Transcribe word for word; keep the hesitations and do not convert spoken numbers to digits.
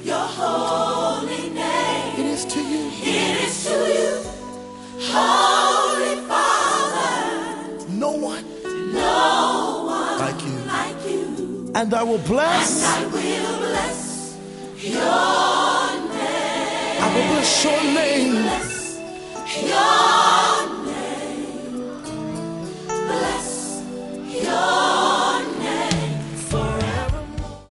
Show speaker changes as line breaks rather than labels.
your holy name.
It is to you.
It is to you, Holy Father.
No one,
no one
like you.
Like you.
And I will bless.
And I will bless your name.
I will bless your name.
Bless your